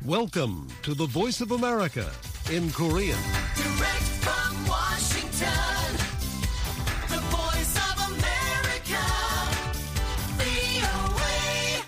Welcome to the Voice of America in Korean. Direct from Washington, the Voice of America, VOA.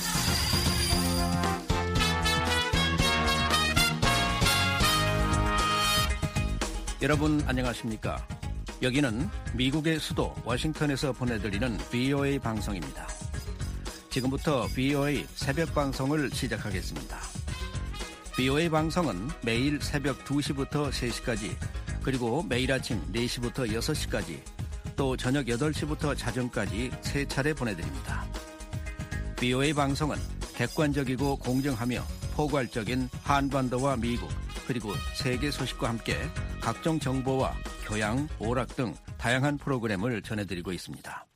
여러분 안녕하십니까? 여기는 미국의 수도 워싱턴에서 보내드리는 VOA 방송입니다. 지금부터 VOA 새벽 방송을 시작하겠습니다. VOA 방송은 매일 새벽 2시부터 3시까지, 그리고 매일 아침 4시부터 6시까지, 또 저녁 8시부터 자정까지 3차례 보내드립니다. VOA 방송은 객관적이고 공정하며 포괄적인 한반도와 미국, 그리고 세계 소식과 함께 각종 정보와 교양, 오락 등 다양한 프로그램을 전해드리고 있습니다.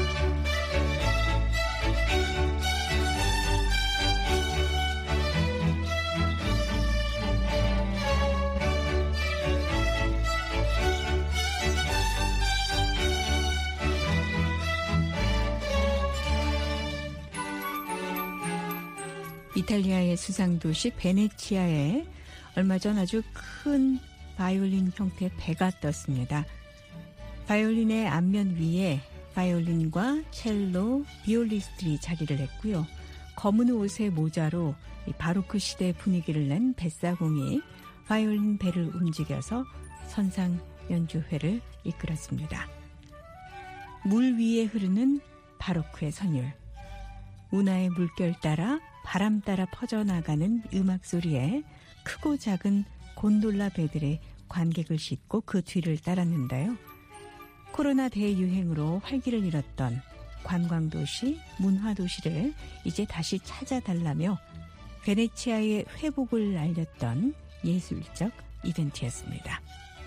이탈리아의 수상도시 베네치아에 얼마 전 아주 큰 바이올린 형태의 배가 떴습니다. 바이올린의 앞면 위에 바이올린과 첼로, 비올리스트들이 자리를 했고요. 검은 옷의 모자로 바로크 시대 분위기를 낸 뱃사공이 바이올린 배를 움직여서 선상 연주회를 이끌었습니다. 물 위에 흐르는 바로크의 선율, 운하의 물결 따라 바람 따라 퍼져나가는 음악 소리에 크고 작은 곤돌라 배들의 관객을 싣고 그 뒤를 따랐는데요. 코로나 대유행으로 활기를 잃었던 관광도시, 문화도시를 이제 다시 찾아달라며 베네치아의 회복을 알렸던 예술적 이벤트였습니다.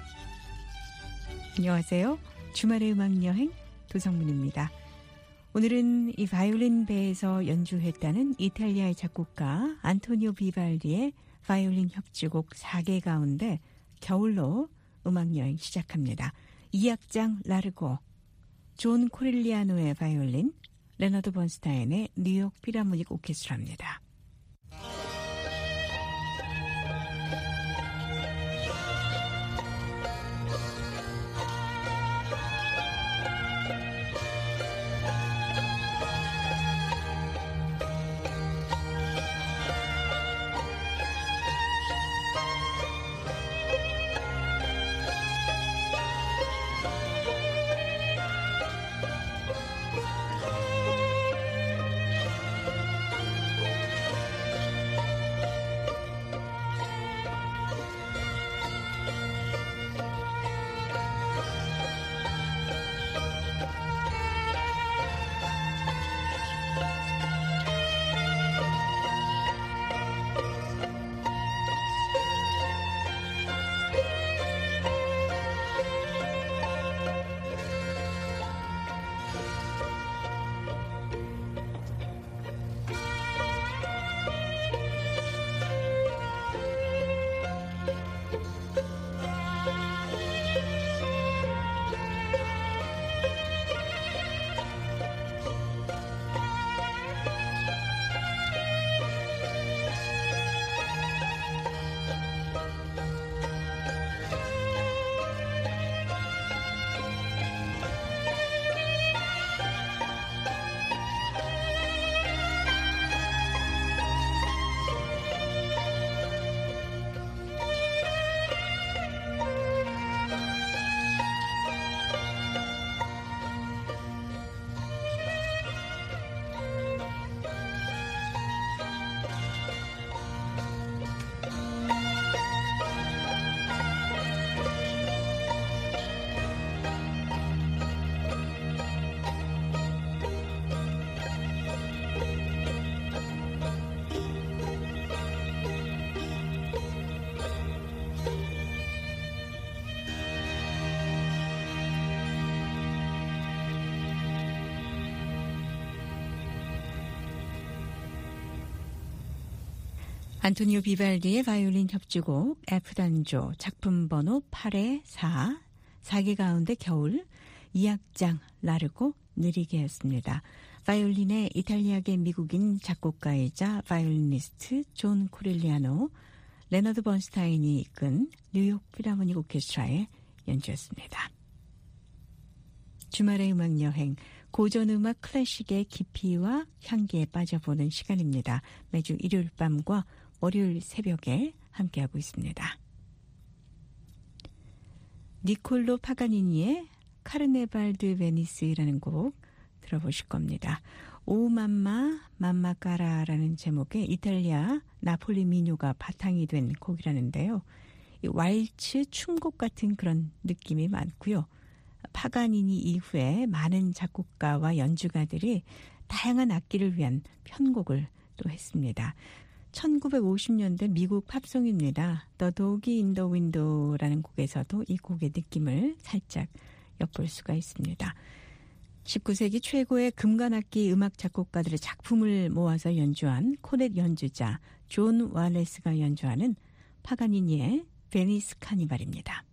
안녕하세요. 주말의 음악여행 도성문입니다. 오늘은 이 바이올린 배에서 연주했다는 이탈리아의 작곡가 안토니오 비발디의 바이올린 협주곡 4개 가운데 겨울로 음악여행 시작합니다. 2악장 라르고, 존 코릴리아노의 바이올린, 레너드 번스타인의 뉴욕 필하모닉 오케스트라입니다. 안토니오 비발디의 바이올린 협주곡 F단조 작품 번호 8의 4, 4개 가운데 겨울, 2악장 라르고 느리게였습니다. 바이올린의 이탈리아계 미국인 작곡가이자 바이올리니스트 존 코렐리아노, 레너드 번스타인이 이끈 뉴욕 필하모닉 오케스트라의 연주였습니다. 주말의 음악여행, 고전음악 클래식의 깊이와 향기에 빠져보는 시간입니다. 매주 일요일 밤과 월요일 새벽에 함께하고 있습니다. 니콜로 파가니니의 카르네발 드 베니스라는 곡 들어보실 겁니다. 오 맘마 맘마 까라라는 제목의 이탈리아 나폴리 민요가 바탕이 된 곡이라는데요. 이 왈츠 춤곡 같은 그런 느낌이 많고요. 파가니니 이후에 많은 작곡가와 연주가들이 다양한 악기를 위한 편곡을 또 했습니다. 1950년대 미국 팝송입니다. The Dog in the Window라는 곡에서도 이 곡의 느낌을 살짝 엿볼 수가 있습니다. 19세기 최고의 금관악기 음악 작곡가들의 작품을 모아서 연주한 코넷 연주자 존 와레스가 연주하는 파가니니의 베니스 카니발입니다.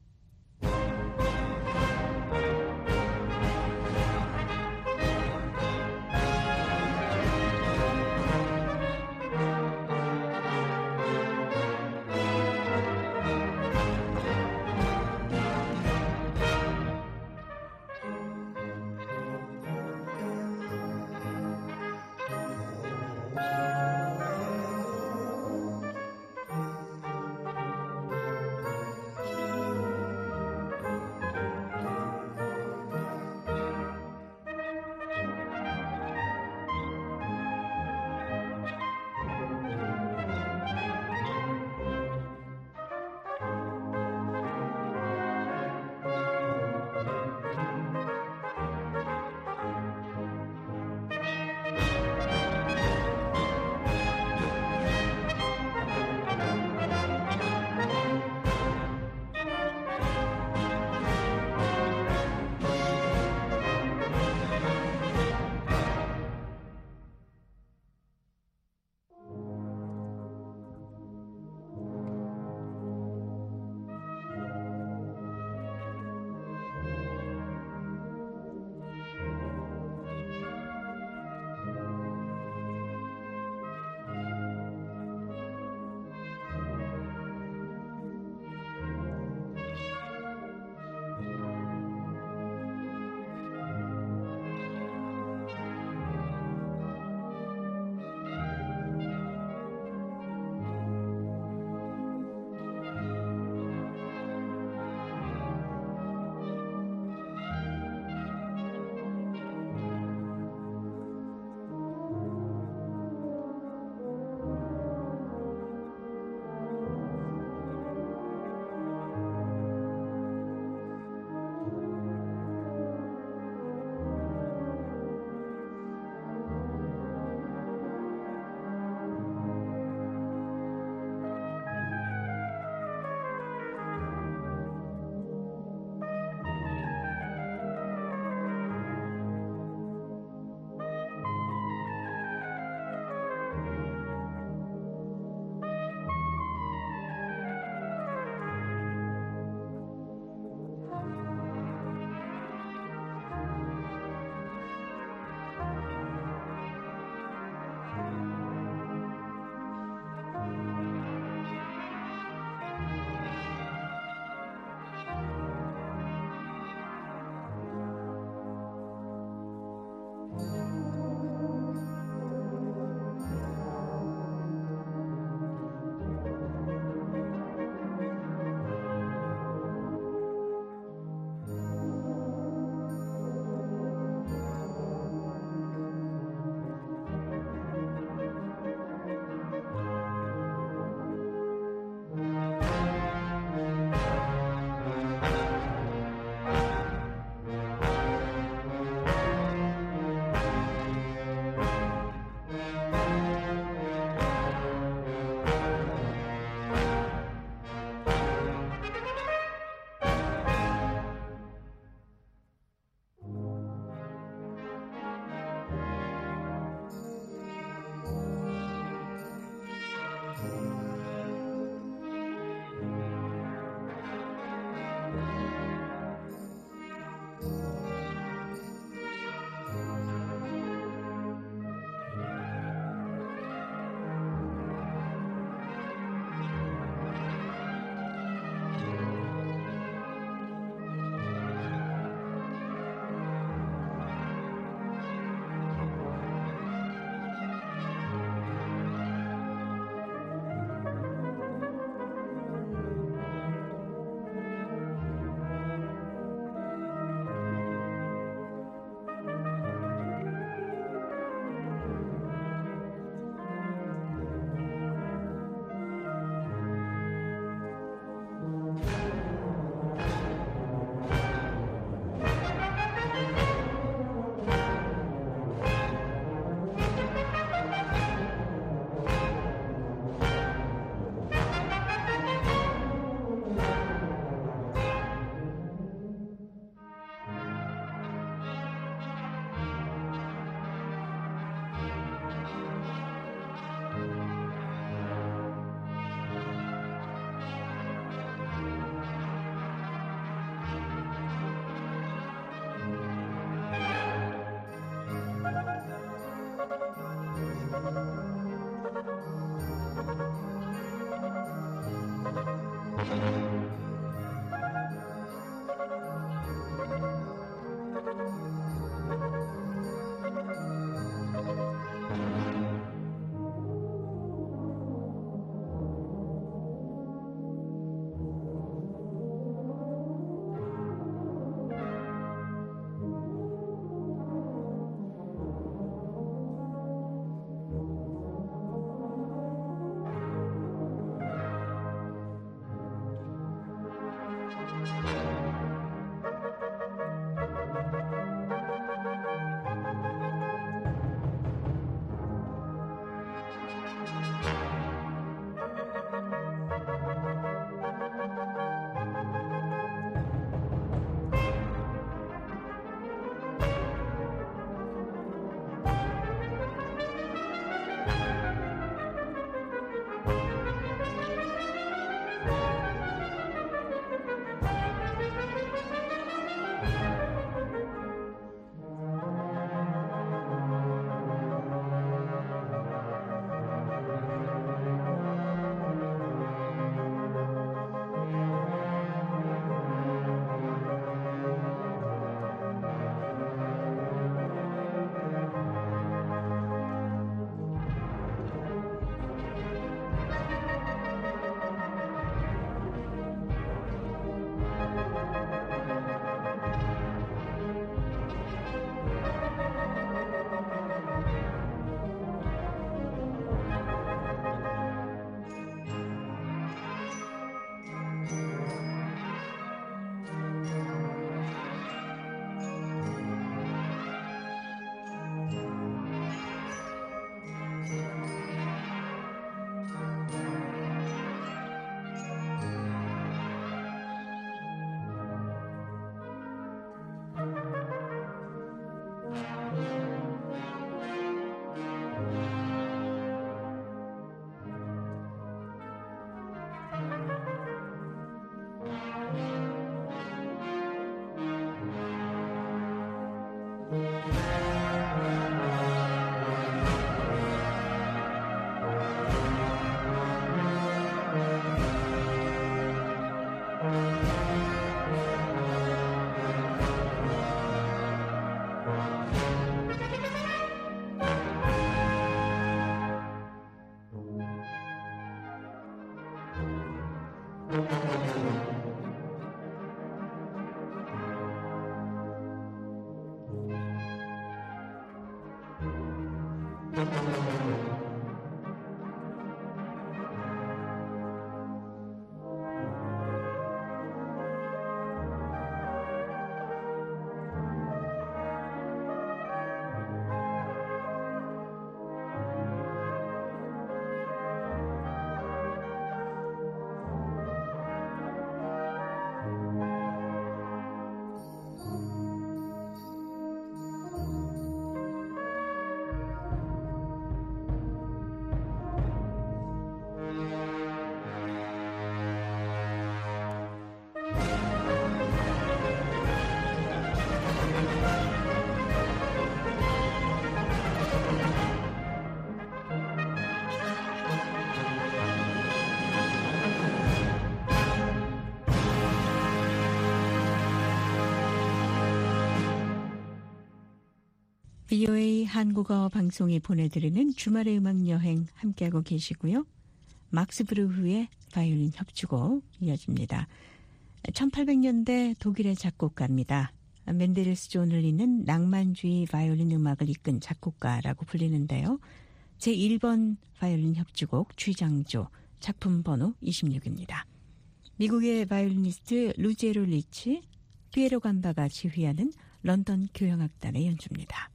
VOA 한국어 방송이 보내드리는 주말의 음악여행 함께하고 계시고요. 막스 브루흐의 바이올린 협주곡 이어집니다. 1800년대 독일의 작곡가입니다. 멘델스존을 잇는 낭만주의 바이올린 음악을 이끈 작곡가라고 불리는데요. 제1번 바이올린 협주곡 G장조 작품 번호 26입니다. 미국의 바이올리니스트 루제로 리치, 피에로 감바가 지휘하는 런던 교향악단의 연주입니다.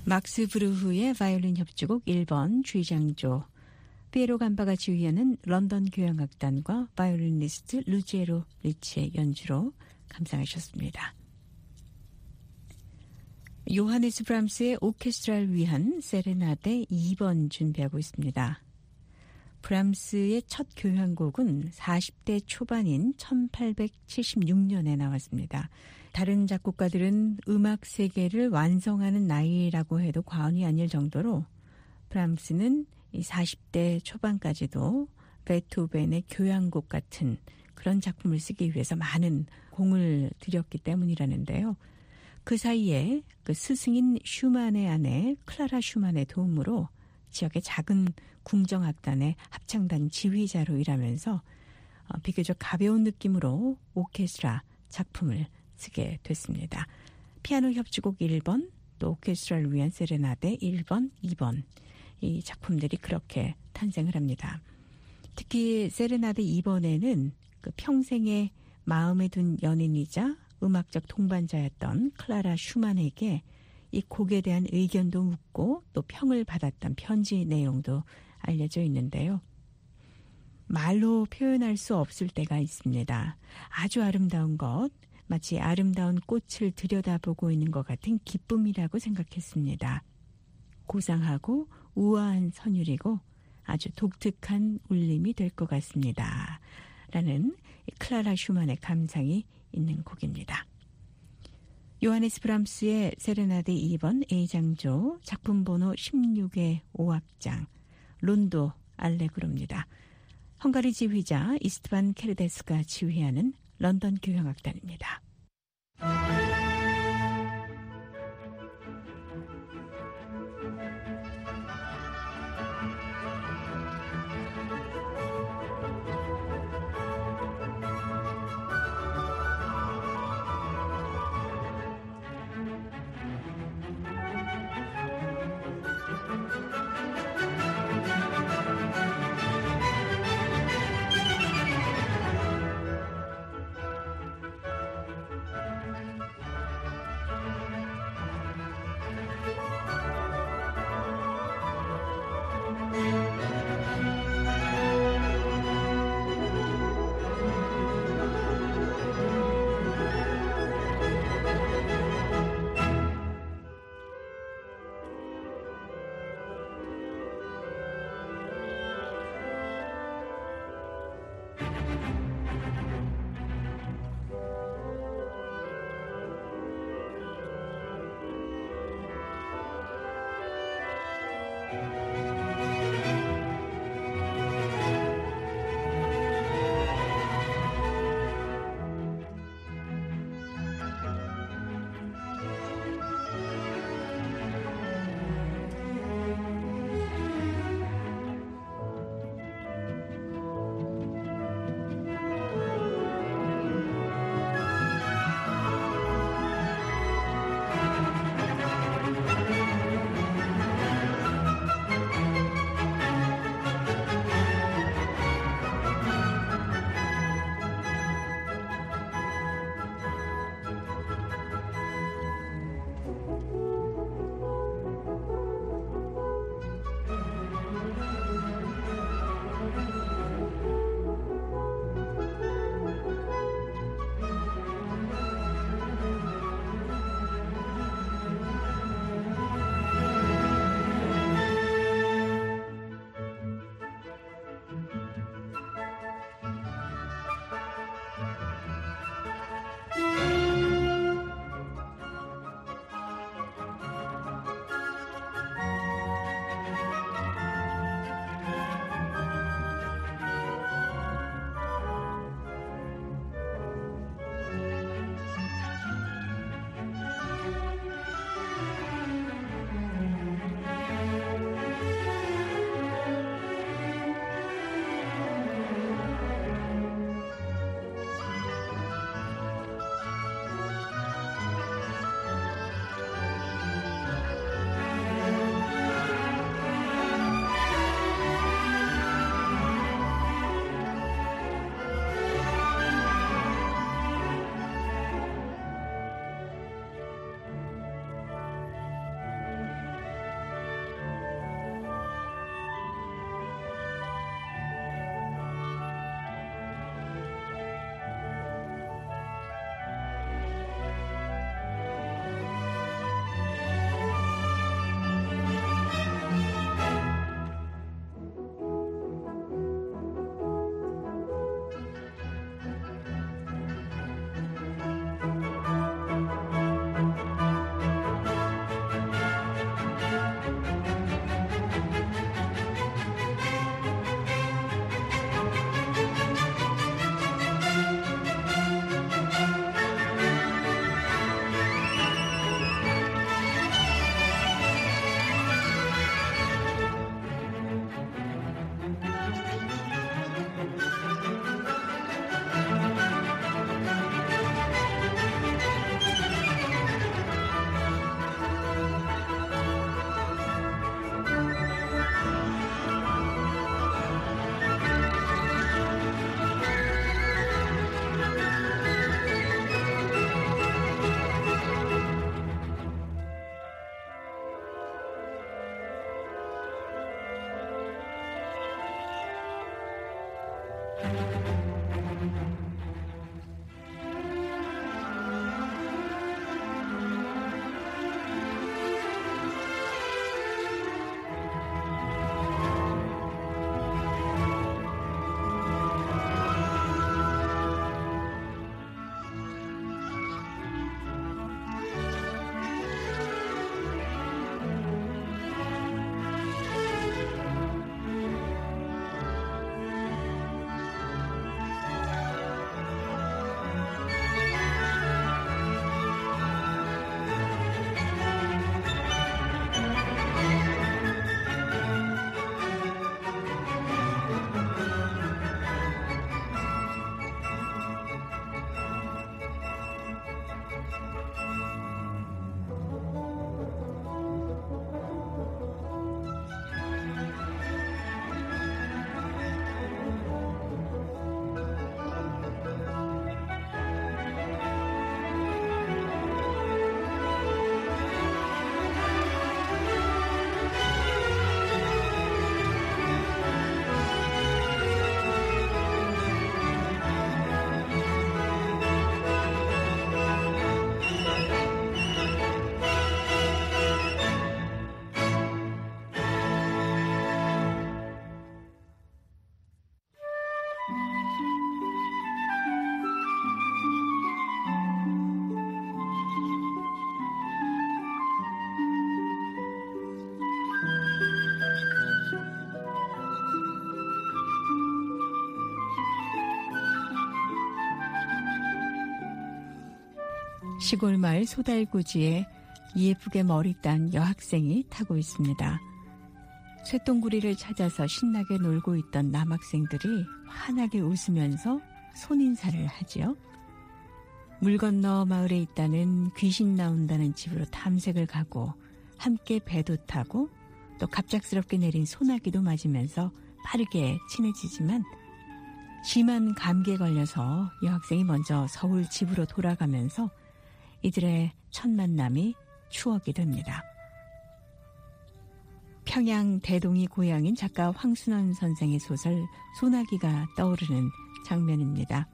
막스 브루흐의 바이올린 협주곡 1번 G장조, 피에로 감바가 지휘하는 런던 교향악단과 바이올리니스트 루지에로 리치의 연주로 감상하셨습니다. 요하네스 브람스의 오케스트라를 위한 세레나데 2번 준비하고 있습니다. 브람스의 첫 교향곡은 40대 초반인 1876년에 나왔습니다. 다른 작곡가들은 음악 세계를 완성하는 나이라고 해도 과언이 아닐 정도로 브람스는 이 40대 초반까지도 베토벤의 교향곡 같은 그런 작품을 쓰기 위해서 많은 공을 들였기 때문이라는데요. 그 사이에 그 스승인 슈만의 아내 클라라 슈만의 도움으로 지역의 작은 궁정악단의 합창단 지휘자로 일하면서 비교적 가벼운 느낌으로 오케스트라 작품을 쓰게 됐습니다. 피아노 협주곡 1번, 또 오케스트라를 위한 세레나데 1번, 2번 이 작품들이 그렇게 탄생을 합니다. 특히 세레나데 2번에는 그 평생의 마음에 둔 연인이자 음악적 동반자였던 클라라 슈만에게 이 곡에 대한 의견도 묻고 또 평을 받았던 편지 내용도 알려져 있는데요. 말로 표현할 수 없을 때가 있습니다. 아주 아름다운 것, 마치 아름다운 꽃을 들여다보고 있는 것 같은 기쁨이라고 생각했습니다. 고상하고 우아한 선율이고 아주 독특한 울림이 될 것 같습니다. 라는 클라라 슈만의 감상이 있는 곡입니다. 요하네스 브람스의 세레나데 2번 A장조 작품 번호 16의 5악장 론도 알레그로입니다. 헝가리 지휘자 이스트반 케르데스가 지휘하는 런던 교향악단입니다. 시골 마을 소달구지에 예쁘게 머리 딴 여학생이 타고 있습니다. 쇳덩구리를 찾아서 신나게 놀고 있던 남학생들이 환하게 웃으면서 손인사를 하지요. 물 건너 마을에 있다는 귀신 나온다는 집으로 탐색을 가고 함께 배도 타고 또 갑작스럽게 내린 소나기도 맞으면서 빠르게 친해지지만 심한 감기에 걸려서 여학생이 먼저 서울 집으로 돌아가면서 이들의 첫 만남이 추억이 됩니다. 평양 대동이 고향인 작가 황순원 선생의 소설 소나기가 떠오르는 장면입니다.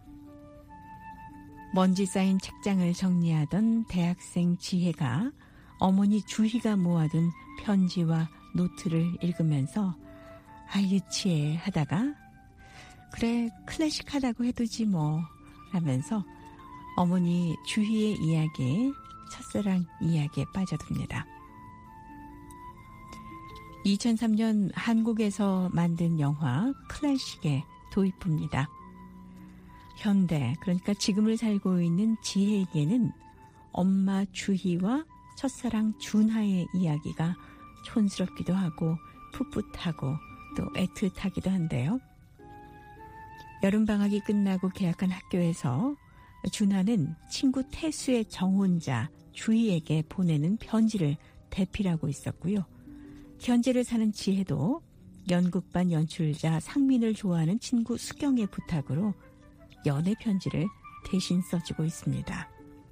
먼지 쌓인 책장을 정리하던 대학생 지혜가 어머니 주희가 모아둔 편지와 노트를 읽으면서 유치해 하다가 그래 클래식하다고 해두지 뭐 라면서 어머니 주희의 이야기에 첫사랑 이야기에 빠져듭니다. 2003년 한국에서 만든 영화 클래식의 도입부입니다. 현대, 그러니까 지금을 살고 있는 지혜에게는 엄마 주희와 첫사랑 준하의 이야기가 촌스럽기도 하고 풋풋하고 또 애틋하기도 한데요. 여름방학이 끝나고 개학한 학교에서 준하는 친구 태수의 정혼자 주희에게 보내는 편지를 대필하고 있었고요. 현재를 사는 지혜도 연극반 연출자 상민을 좋아하는 친구 수경의 부탁으로 연애 편지를 대신 써주고 있습니다.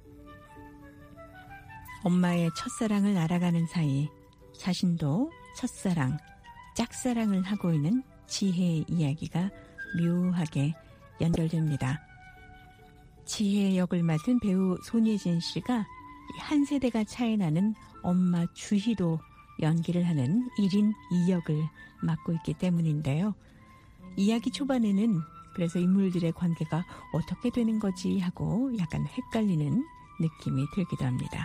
엄마의 첫사랑을 알아가는 사이 자신도 첫사랑, 짝사랑을 하고 있는 지혜의 이야기가 묘하게 연결됩니다. 지혜 역을 맡은 배우 손예진 씨가 한 세대가 차이 나는 엄마 주희도 연기를 하는 1인 2역을 맡고 있기 때문인데요. 이야기 초반에는 그래서 인물들의 관계가 어떻게 되는 거지 하고 약간 헷갈리는 느낌이 들기도 합니다.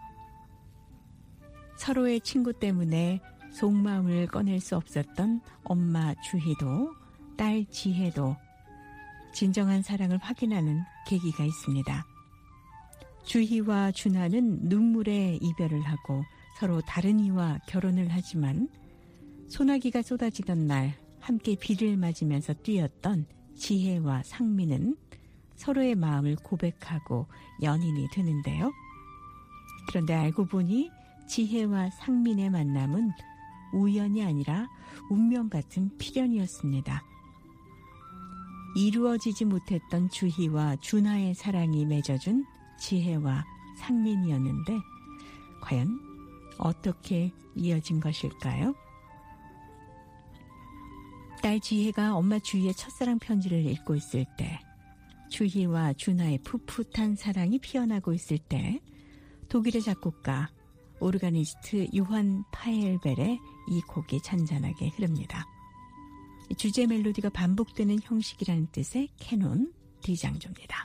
서로의 친구 때문에 속마음을 꺼낼 수 없었던 엄마 주희도 딸 지혜도 진정한 사랑을 확인하는 계기가 있습니다. 주희와 준하는 눈물의 이별을 하고 서로 다른 이와 결혼을 하지만 소나기가 쏟아지던 날 함께 비를 맞으면서 뛰었던 지혜와 상민은 서로의 마음을 고백하고 연인이 되는데요. 그런데 알고 보니 지혜와 상민의 만남은 우연이 아니라 운명 같은 필연이었습니다. 이루어지지 못했던 주희와 준하의 사랑이 맺어준 지혜와 상민이었는데 과연 어떻게 이어진 것일까요? 딸 지혜가 엄마 주희의 첫사랑 편지를 읽고 있을 때, 주희와 준하의 풋풋한 사랑이 피어나고 있을 때, 독일의 작곡가 오르가니스트 요한 파엘벨의 이 곡이 잔잔하게 흐릅니다. 주제 멜로디가 반복되는 형식이라는 뜻의 캐논 D장조입니다.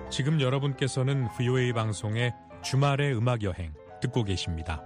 지금 여러분께서는 VOA 방송의 주말의 음악여행 듣고 계십니다.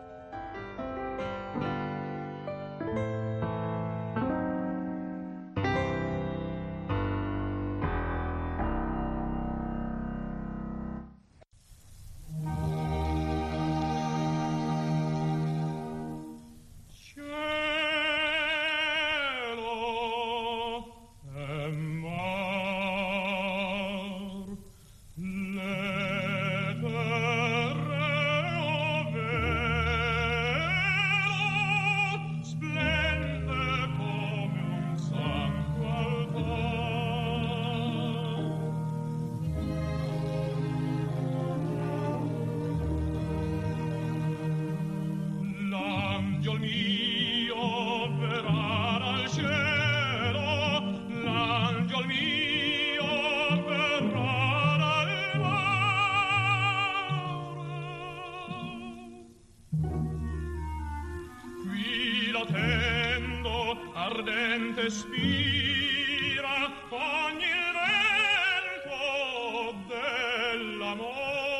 ardente spira ogni vento dell'amor.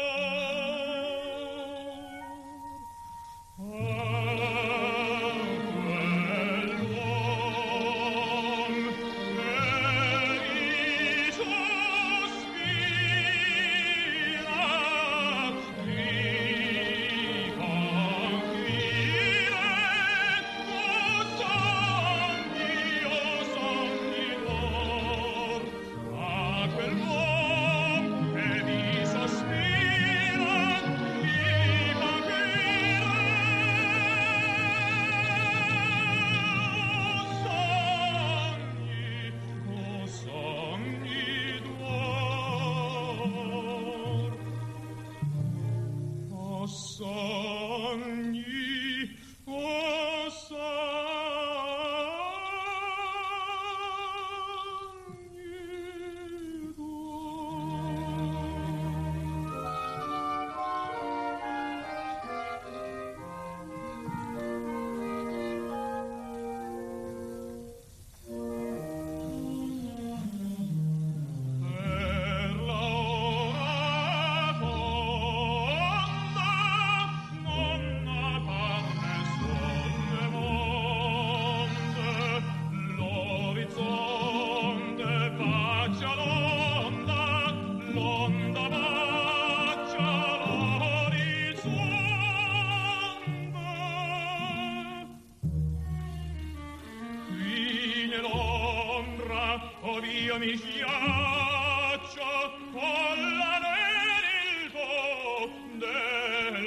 Io mi schiaccio con l'anelito del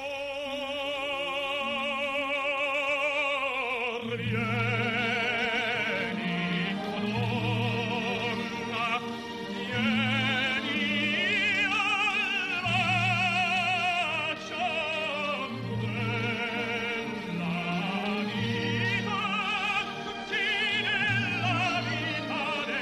cor. Vieni, donna, vieni al bacio della vita, sì, della vita.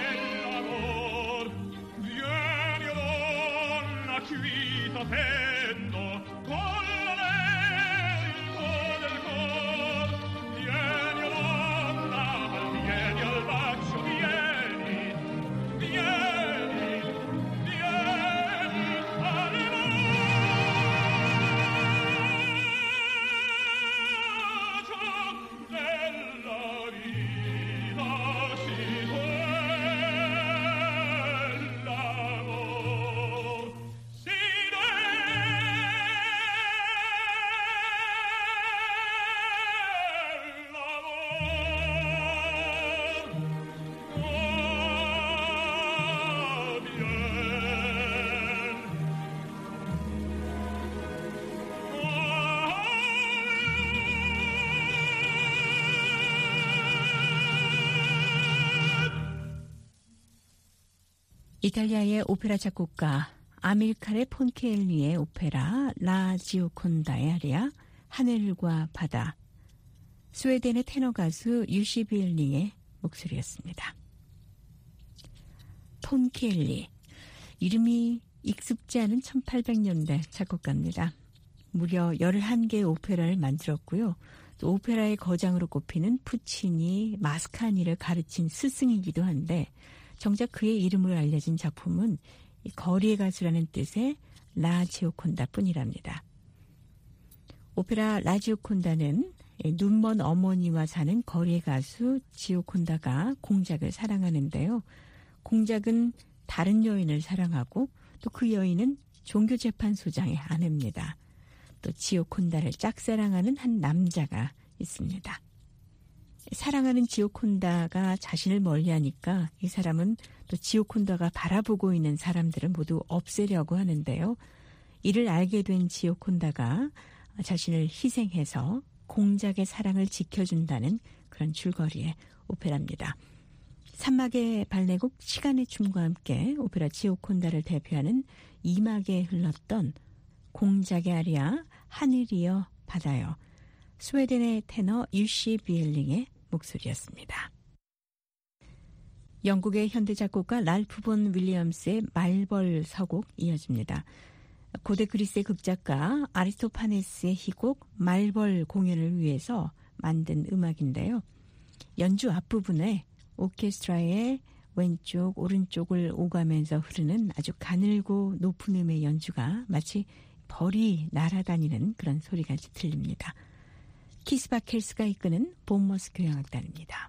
Qui t'attendo con l'anelito del cor. Vieni, donna, vieni al bacio, vieni, vieni, vieni al bacio della vita, sì, dell'amor. 이탈리아의 오페라 작곡가 아밀카레 폰케엘리의 오페라 라 지오콘다의 아리아 하늘과 바다, 스웨덴의 테너 가수 유시빌리의 목소리였습니다. 폰케엘리, 이름이 익숙지 않은 1800년대 작곡가입니다. 무려 11개의 오페라를 만들었고요. 또 오페라의 거장으로 꼽히는 푸치니, 마스카니를 가르친 스승이기도 한데 정작 그의 이름으로 알려진 작품은 이 거리의 가수라는 뜻의 라 지오콘다뿐이랍니다. 오페라 라 지오콘다는 눈먼 어머니와 사는 거리의 가수 지오콘다가 공작을 사랑하는데요. 공작은 다른 여인을 사랑하고 또 그 여인은 종교재판소장의 아내입니다. 또 지오콘다를 짝사랑하는 한 남자가 있습니다. 사랑하는 지오콘다가 자신을 멀리하니까 이 사람은 또 지오콘다가 바라보고 있는 사람들을 모두 없애려고 하는데요. 이를 알게 된 지오콘다가 자신을 희생해서 공작의 사랑을 지켜준다는 그런 줄거리의 오페라입니다. 산막의 발레곡 시간의 춤과 함께 오페라 지오콘다를 대표하는 2막에 흘렀던 공작의 아리아 하늘이여 바다여, 스웨덴의 테너 유시 비엘링의 목소리였습니다. 영국의 현대작곡가 랄프 본 윌리엄스의 말벌 서곡 이어집니다. 고대 그리스의 극작가 아리스토파네스의 희곡 말벌 공연을 위해서 만든 음악인데요. 연주 앞부분에 오케스트라의 왼쪽 오른쪽을 오가면서 흐르는 아주 가늘고 높은 음의 연주가 마치 벌이 날아다니는 그런 소리가 들립니다. 키스바켈스가 이끄는 본머스 교향악단입니다.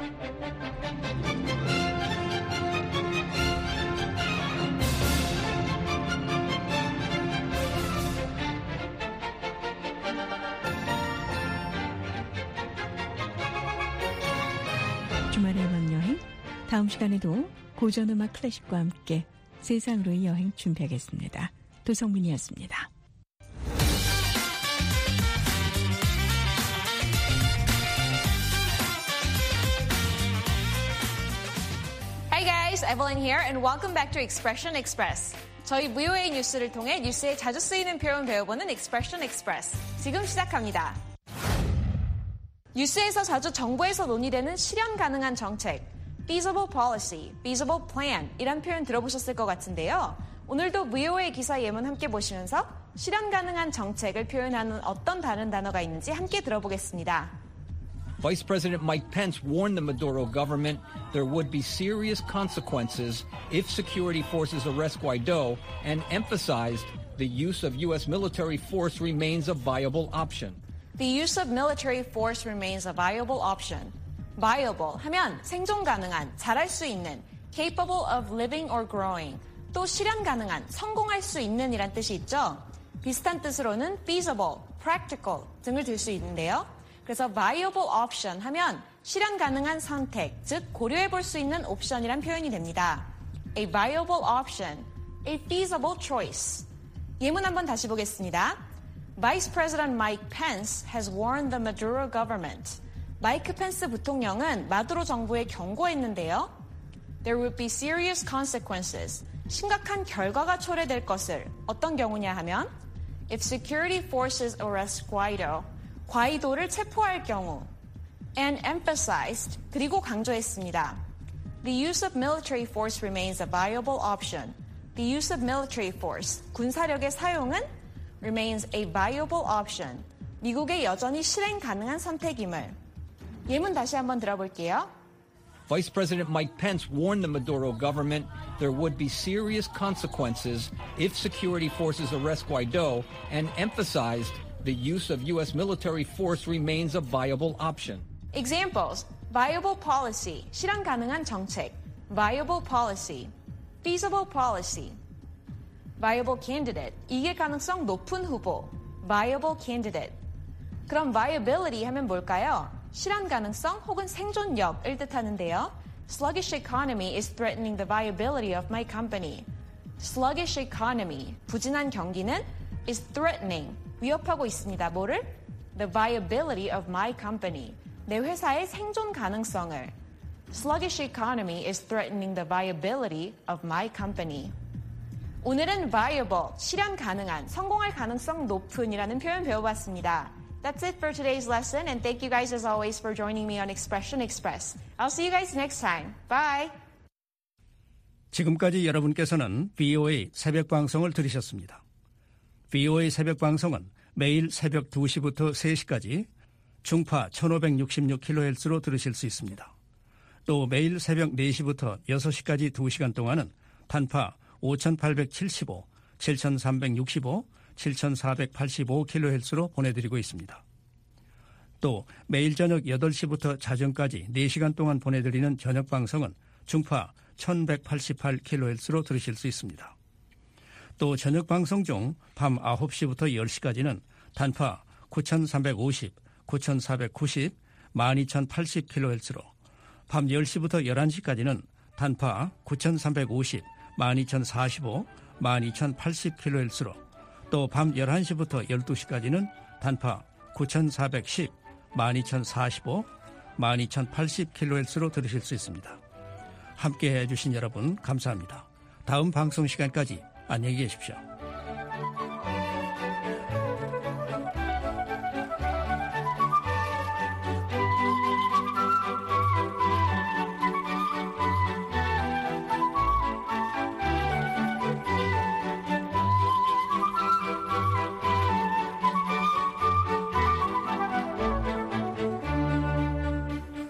주말의 음악 여행, 다음 시간에도 고전음악 클래식과 함께 세상으로의 여행 준비하겠습니다. 도성민이었습니다. Hi guys, Evelyn here and welcome back to Expression Express. 저희 VOA 뉴스를 통해 뉴스에 자주 쓰이는 표현 배워보는 Expression Express. 지금 시작합니다. 뉴스에서 자주 정부에서 논의되는 실현 가능한 정책, feasible policy, feasible plan 이란 표현 들어보셨을 것 같은데요. 오늘도 VOA 기사 예문 함께 보시면서 실현 가능한 정책을 표현하는 어떤 다른 단어가 있는지 함께 들어보겠습니다. Vice President Mike Pence warned the Maduro government there would be serious consequences if security forces arrest Guaido and emphasized the use of U.S. military force remains a viable option. The use of military force remains a viable option. Viable 하면 생존 가능한, 잘할 수 있는, capable of living or growing, 또 실현 가능한, 성공할 수 있는 이란 뜻이 있죠. 비슷한 뜻으로는 feasible, practical 등을 들 수 있는데요. 그래서 viable option 하면 실현 가능한 선택, 즉 고려해 볼 수 있는 옵션이란 표현이 됩니다. A viable option, a feasible choice. 예문 한번 다시 보겠습니다. Vice President Mike Pence has warned the Maduro government. 마이크 펜스 부통령은 마두로 정부에 경고했는데요. There would be serious consequences. 심각한 결과가 초래될 것을. 어떤 경우냐 하면 If security forces arrest Guaido. 과이도를 체포할 경우. And emphasized. 그리고 강조했습니다. The use of military force remains a viable option. The use of military force. 군사력의 사용은 remains a viable option. 미국의 여전히 실행 가능한 선택임을. 예문 다시 한번 들어볼게요. Vice President Mike Pence warned the Maduro government there would be serious consequences if security forces arrest Guaido and emphasized the use of U.S. military force remains a viable option. Examples. Viable policy. 실현 가능한 정책. Viable policy. Feasible policy. Viable candidate, 이길 가능성 높은 후보, viable candidate. 그럼 viability 하면 뭘까요? 실현 가능성 혹은 생존력을 뜻하는데요. Sluggish economy is threatening the viability of my company. Sluggish economy, 부진한 경기는 is threatening, 위협하고 있습니다. 뭐를? The viability of my company, 내 회사의 생존 가능성을. Sluggish economy is threatening the viability of my company. 오늘은 viable, 실현 가능한, 성공할 가능성 높은이라는 표현 배워봤습니다. That's it for today's lesson, and thank you guys as always for joining me on Expression Express. I'll see you guys next time. Bye! 지금까지 여러분께서는 VOA 새벽 방송을 들으셨습니다. VOA 새벽 방송은 매일 새벽 2시부터 3시까지 중파 1566kHz로 들으실 수 있습니다. 또 매일 새벽 4시부터 6시까지 2시간 동안은 단파 5875, 7365, 7485kHz로 보내드리고 있습니다. 또 매일 저녁 8시부터 자정까지 4시간 동안 보내드리는 저녁 방송은 중파 1188kHz로 들으실 수 있습니다. 또 저녁 방송 중 밤 9시부터 10시까지는 단파 9350, 9490, 12080kHz로, 밤 10시부터 11시까지는 단파 9350, 12045, 12080kHz로, 또 밤 11시부터 12시까지는 단파 9410, 12045, 12080kHz로 들으실 수 있습니다. 함께해 주신 여러분 감사합니다. 다음 방송 시간까지 안녕히 계십시오.